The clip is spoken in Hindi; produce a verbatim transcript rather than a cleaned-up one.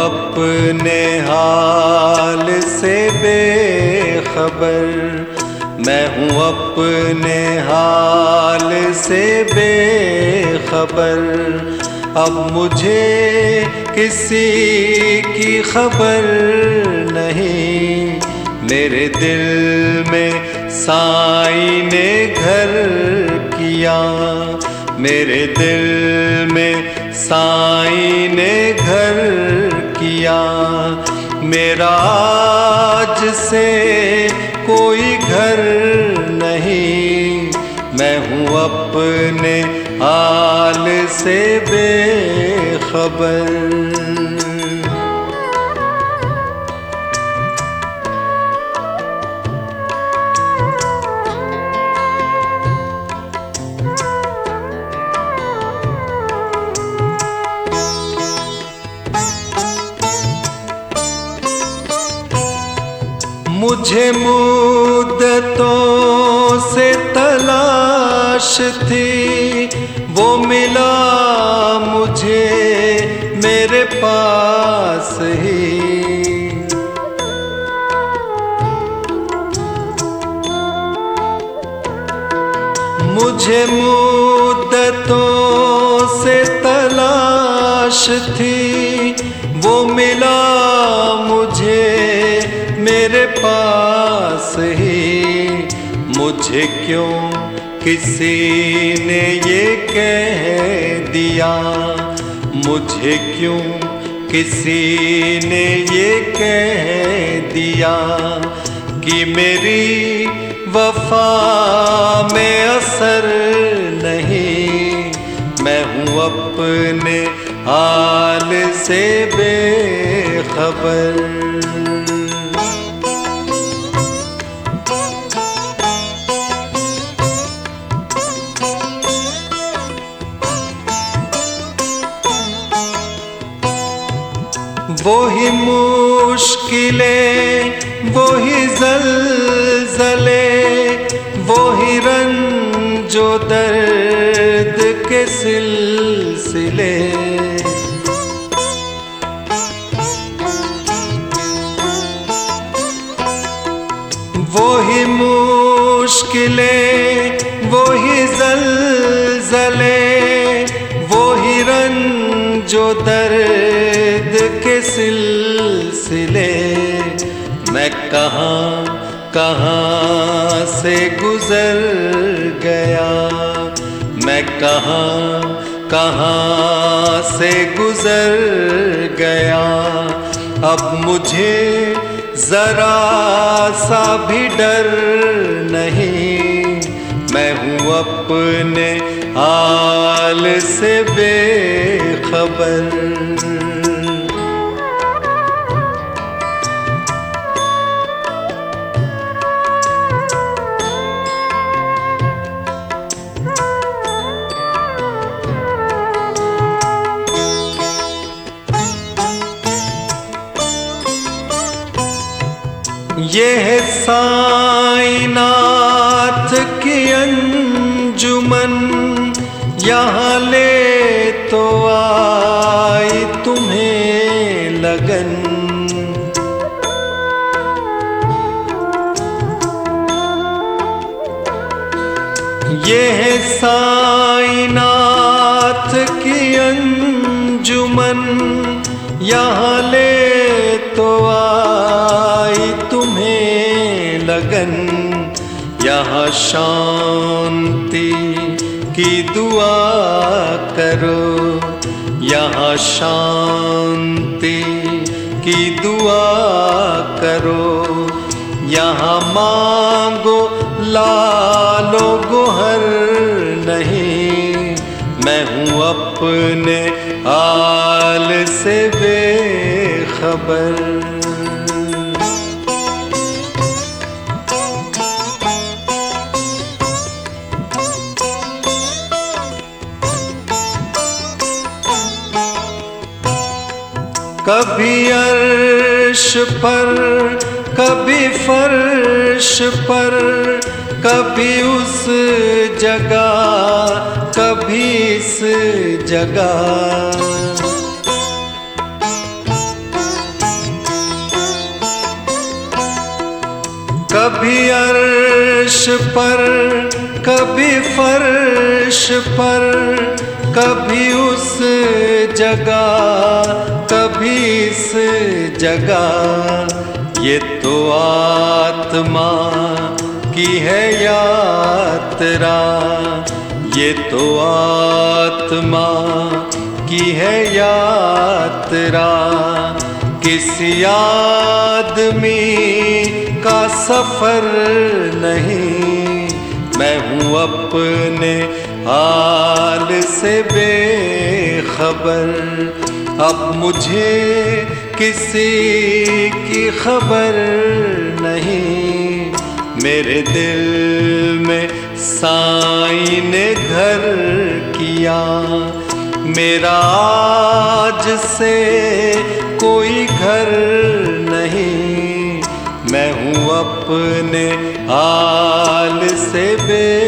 अपने हाल से बेखबर, मैं हूँ अपने हाल से बेखबर। अब मुझे किसी की खबर नहीं, मेरे दिल में साईं ने घर किया, मेरे दिल में साईं ने घर किया। मेरा आज से कोई घर नहीं, मैं हूँ अपने हाल से बेखबर। मुझे मुद्दतों से तलाश थी, वो मिला मुझे मेरे पास ही। मुझे मुद्दतों से तलाश थी, वो मिला मुझे मेरे पास ही। मुझे क्यों किसी ने ये कह दिया, मुझे क्यों किसी ने ये कह दिया कि मेरी वफा में असर नहीं, मैं हूँ अपने हाल से बेखबर। वही मुश्किलें, वही ज़लज़ले, वही रंजो दर्द के सिलसिले। वही मुश्किलें, वही ज़लज़ले, वही रंजो दर्द के सिलसिले। मैं कहाँ कहाँ से गुजर गया, मैं कहाँ कहाँ से गुजर गया। अब मुझे जरा सा भी डर नहीं, मैं हूँ अपने हाल से बेखबर। ये है साईनाथ की अंजुमन, यहाँ ले तो आई तुम्हें लगन। ये है साईनाथ की अंजुमन, यहाँ ले तो आई तुम्हें लगन। यहाँ शांति की दुआ करो, यहाँ शांति की दुआ करो। यहाँ मांगो लालो गोहर नहीं, मैं हूँ अपने हाल से बेखबर। कभी अर्श पर, कभी फर्श पर, कभी उस जगह, कभी इस जगह। कभी अर्श पर कभी फर्श पर, कभी उस जगह कभी इस जगह। ये तो आत्मा की है यात्रा, ये तो आत्मा की है यात्रा। किसी आदमी का सफर नहीं, मैं हूँ अपने हाल से बेखबर। अब मुझे किसी की खबर नहीं, मेरे दिल में साईं ने घर किया। मेरा आज से कोई घर नहीं, मैं हूँ अपने हाल से बे